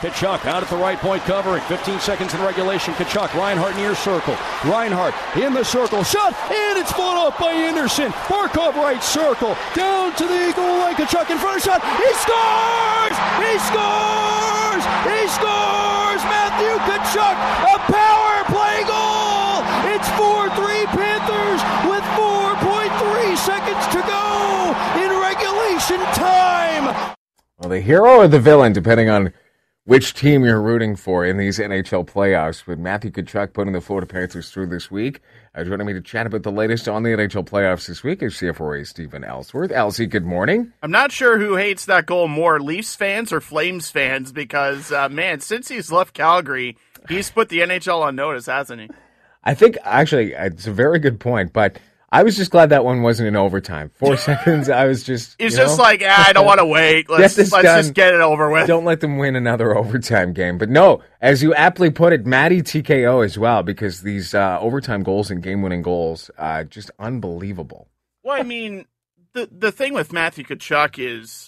Tkachuk out at the right point covering. 15 seconds in regulation. Tkachuk, Reinhart near circle. Reinhart in the circle. Shot, and it's fought off by Anderson. Barkov right circle. Down to the goal line. Tkachuk in front of shot. He scores! He scores! He scores! Matthew Tkachuk, a power play goal! It's 4-3 Panthers with 4.3 seconds to go in regulation time. Well, the hero or the villain, depending on which team you're rooting for in these NHL playoffs. With Matthew Tkachuk putting the Florida Panthers through this week. Joining me to chat about the latest on the NHL playoffs this week is CFRA Stephen Ellsworth. Elsie, good morning. I'm not sure who hates that goal more, Leafs fans or Flames fans, because, man, since he's left Calgary, he's put the NHL on notice, hasn't he? I think, actually, it's a very good point, but I was just glad that one wasn't in overtime. 4 seconds, I was just... He's just like, I don't want to wait. Let's just get it over with. Don't let them win another overtime game. But no, as you aptly put it, Matty TKO as well, because these overtime goals and game-winning goals, just unbelievable. Well, I mean, the thing with Matthew Tkachuk is,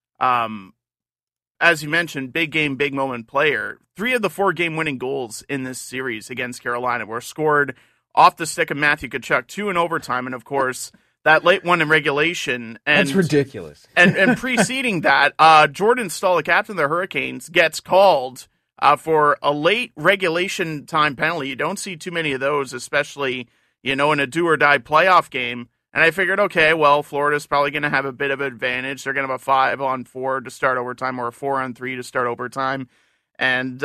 as you mentioned, big game, big moment player. 3 of the 4 game-winning goals in this series against Carolina were scored off the stick of Matthew Tkachuk, 2 in overtime, and of course, that late one in regulation. And, that's ridiculous. and preceding that, Jordan Staal, the captain of the Hurricanes, gets called for a late regulation time penalty. You don't see too many of those, especially, in a do-or-die playoff game. And I figured, okay, well, Florida's probably going to have a bit of an advantage. They're going to have a 5-on-4 to start overtime or a 4-on-3 to start overtime. And,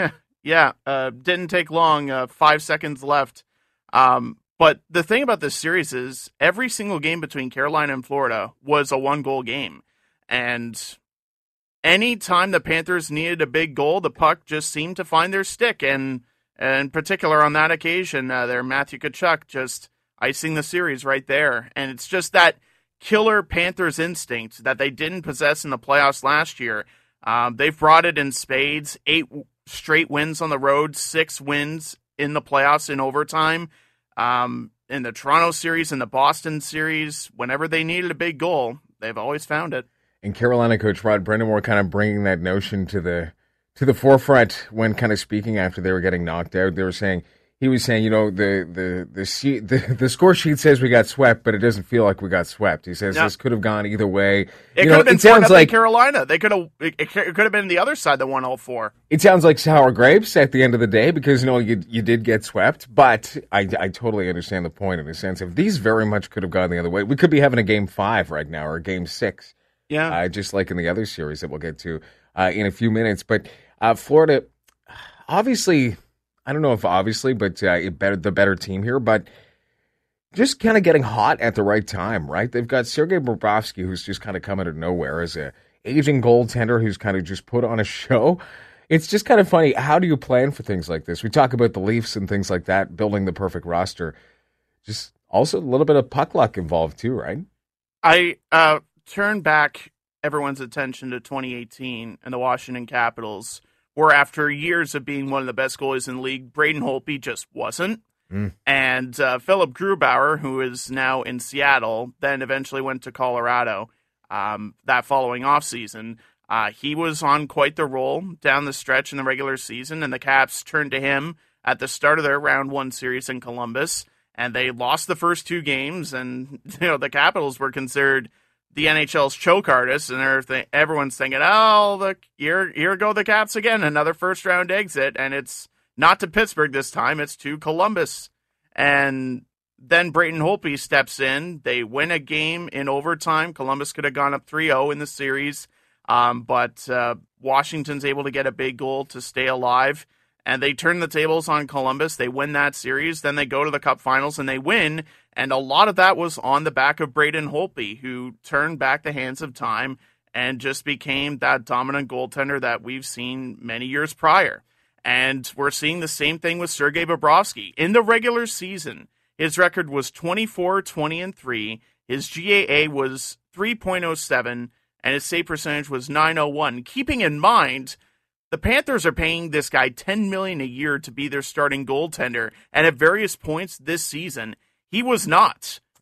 didn't take long, 5 seconds left. But the thing about this series is every single game between Carolina and Florida was a 1-goal game. And any time the Panthers needed a big goal, the puck just seemed to find their stick. And in particular on that occasion, their Matthew Tkachuk just icing the series right there. And it's just that killer Panthers instinct that they didn't possess in the playoffs last year. They've brought it in spades, 8 straight wins on the road, 6 wins in the playoffs in overtime. In the Toronto series, in the Boston series, whenever they needed a big goal, they've always found it. And Carolina coach Rod Brind'Amour kind of bringing that notion to the forefront when kind of speaking after they were getting knocked out. He was saying, the score sheet says we got swept, but it doesn't feel like we got swept. He says This could have gone either way. It could have been 4-0 like Carolina. It could have been the other side that won all 4. It sounds like sour grapes at the end of the day because you did get swept. But I totally understand the point in the sense of these very much could have gone the other way. We could be having a game 5 right now or a game 6. Yeah, just like in the other series that we'll get to in a few minutes. But Florida, obviously. I don't know if obviously, but the better team here, but just kind of getting hot at the right time, right? They've got Sergei Bobrovsky, who's just kind of come out of nowhere as a aging goaltender who's kind of just put on a show. It's just kind of funny. How do you plan for things like this? We talk about the Leafs and things like that, building the perfect roster. Just also a little bit of puck luck involved too, right? I turn back everyone's attention to 2018 and the Washington Capitals, where after years of being one of the best goalies in the league, Braden Holtby just wasn't. And Philip Grubauer, who is now in Seattle, then eventually went to Colorado that following offseason. He was on quite the roll down the stretch in the regular season, and the Caps turned to him at the start of their round 1 series in Columbus, and they lost the first 2 games, and the Capitals were considered the NHL's choke artists, and everyone's thinking, here go the Caps again, another first-round exit, and it's not to Pittsburgh this time, it's to Columbus. And then Braden Holtby steps in. They win a game in overtime. Columbus could have gone up 3-0 in the series, but Washington's able to get a big goal to stay alive, and they turn the tables on Columbus. They win that series. Then they go to the Cup Finals, and they win. And a lot of that was on the back of Braden Holtby, who turned back the hands of time and just became that dominant goaltender that we've seen many years prior. And we're seeing the same thing with Sergei Bobrovsky. In the regular season, his record was 24-20-3. His GAA was 3.07, and his save percentage was .901. Keeping in mind, the Panthers are paying this guy $10 million a year to be their starting goaltender, and at various points this season, he was not.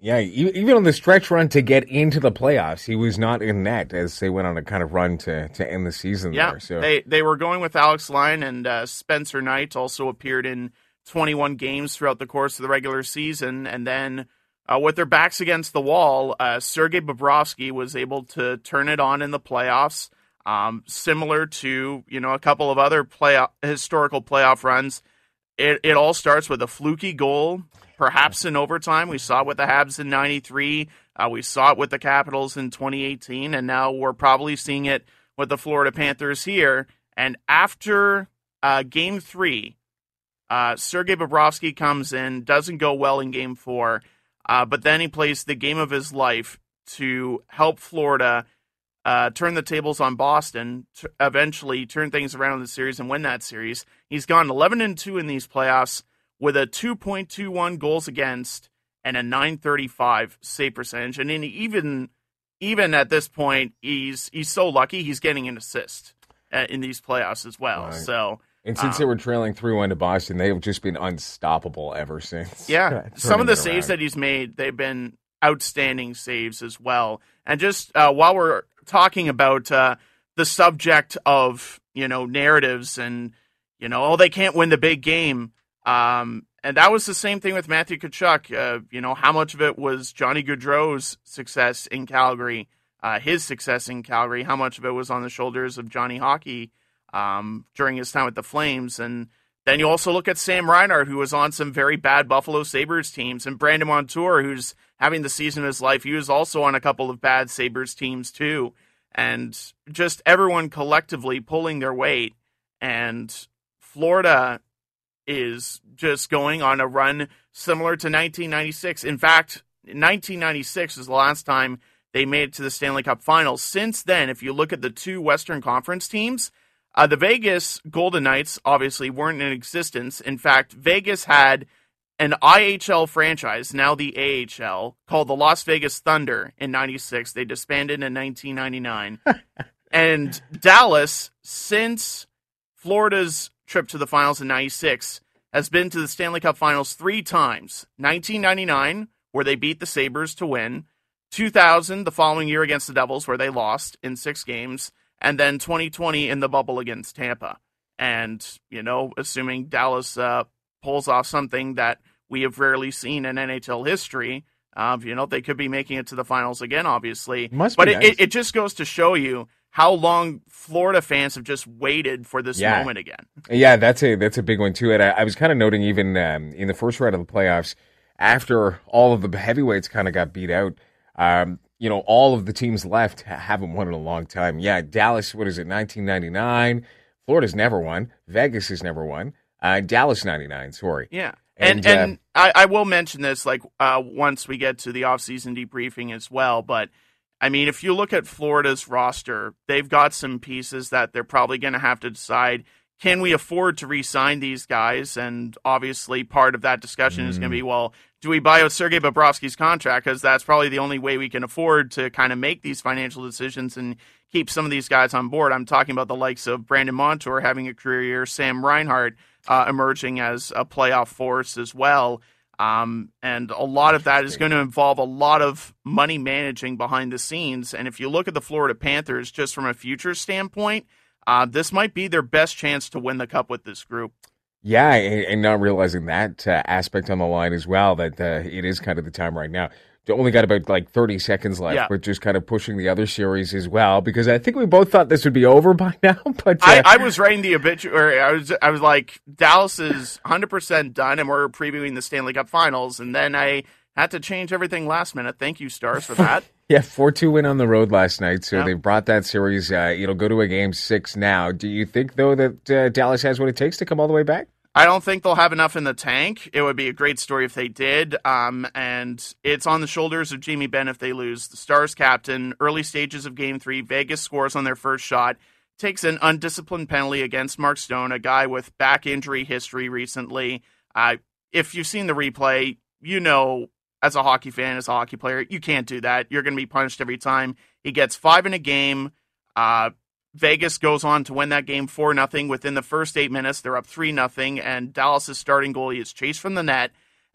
Yeah, even on the stretch run to get into the playoffs, he was not in net as they went on a kind of run to end the season there. So they were going with Alex Lyon, and Spencer Knight also appeared in 21 games throughout the course of the regular season. And then with their backs against the wall, Sergei Bobrovsky was able to turn it on in the playoffs, similar to a couple of other historical playoff runs. It all starts with a fluky goal, perhaps in overtime. We saw it with the Habs in 93. We saw it with the Capitals in 2018. And now we're probably seeing it with the Florida Panthers here. And after Game 3, Sergei Bobrovsky comes in, doesn't go well in Game 4, but then he plays the game of his life to help Florida turn the tables on Boston, to eventually turn things around in the series and win that series. He's gone 11-2 in these playoffs with a 2.21 goals against and a .935 save percentage. And even at this point, he's so lucky he's getting an assist in these playoffs as well. Right. So, and since they were trailing 3-1 to Boston, they've just been unstoppable ever since. Yeah, some of the saves that he's made, they've been outstanding saves as well. And just while we're talking about the subject of narratives and they can't win the big game, and that was the same thing with Matthew Tkachuk. How much of it was Johnny Gaudreau's success in Calgary, his success in Calgary? How much of it was on the shoulders of Johnny Hockey during his time with the Flames? And then you also look at Sam Reinhart, who was on some very bad Buffalo Sabres teams, and Brandon Montour, who's having the season of his life. He was also on a couple of bad Sabres teams too. And just everyone collectively pulling their weight. And Florida is just going on a run similar to 1996. In fact, 1996 was the last time they made it to the Stanley Cup Finals. Since then, if you look at the two Western Conference teams, the Vegas Golden Knights obviously weren't in existence. In fact, Vegas had an IHL franchise, now the AHL, called the Las Vegas Thunder in 96. They disbanded in 1999. And Dallas, since Florida's trip to the finals in 96, has been to the Stanley Cup Finals 3 times. 1999, where they beat the Sabres to win. 2000, the following year against the Devils, where they lost in 6 games. And then 2020 in the bubble against Tampa. And, assuming Dallas pulls off something that we have rarely seen in NHL history, they could be making it to the finals again, obviously. Nice. It just goes to show you how long Florida fans have just waited for this moment again. Yeah, that's a big one too. And I was kind of noting even in the first round of the playoffs, after all of the heavyweights kind of got beat out, all of the teams left haven't won in a long time. Yeah, Dallas, 1999? Florida's never won. Vegas has never won. Dallas 99, sorry. Yeah. And I will mention this once we get to the offseason debriefing as well, but I mean, if you look at Florida's roster, they've got some pieces that they're probably going to have to decide, can we afford to re-sign these guys? And obviously part of that discussion is going to be, well, do we buy out Sergei Bobrovsky's contract? Because that's probably the only way we can afford to kind of make these financial decisions and keep some of these guys on board. I'm talking about the likes of Brandon Montour having a career year, Sam Reinhart emerging as a playoff force as well. And a lot of that is going to involve a lot of money managing behind the scenes. And if you look at the Florida Panthers, just from a future standpoint, this might be their best chance to win the Cup with this group. Yeah, and not realizing that aspect on the line as well, that it is kind of the time right now. They only got about 30 seconds left, but just kind of pushing the other series as well, because I think we both thought this would be over by now. But I was writing the obituary. I was like, Dallas is 100% done, and we're previewing the Stanley Cup Finals, and then I had to change everything last minute. Thank you, Stars, for that. Yeah, 4-2 win on the road last night, so they brought that series. It'll go to a Game 6 now. Do you think, though, that Dallas has what it takes to come all the way back? I don't think they'll have enough in the tank. It would be a great story if they did. And it's on the shoulders of Jamie Benn if they lose. The Stars captain, early stages of Game 3, Vegas scores on their first shot, takes an undisciplined penalty against Mark Stone, a guy with back injury history recently. If you've seen the replay, as a hockey fan, as a hockey player, you can't do that. You're going to be punished every time. He gets 5 in a game. Vegas goes on to win that game 4-0. Within the first 8 minutes, they're up 3-0, and Dallas' starting goalie is chased from the net.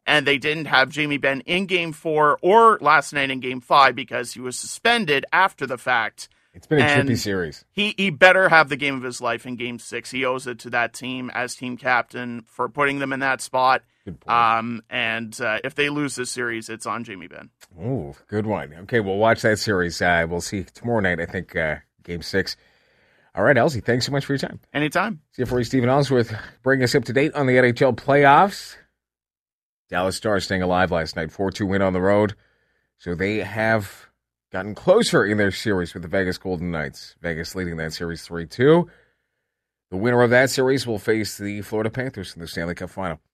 and they didn't have Jamie Benn in Game 4 or last night in Game 5 because he was suspended after the fact. It's been a trippy series. He better have the game of his life in Game 6. He owes it to that team as team captain for putting them in that spot. Good point. And if they lose this series, it's on Jamie Benn. Ooh, good one. Okay, we'll watch that series. We'll see tomorrow night, I think, Game 6. All right, Elsie, thanks so much for your time. Anytime. CFRE Stephen Ellsworth bringing us up to date on the NHL playoffs. Dallas Stars staying alive last night, 4-2 win on the road. So they have gotten closer in their series with the Vegas Golden Knights. Vegas leading that series 3-2. The winner of that series will face the Florida Panthers in the Stanley Cup Final.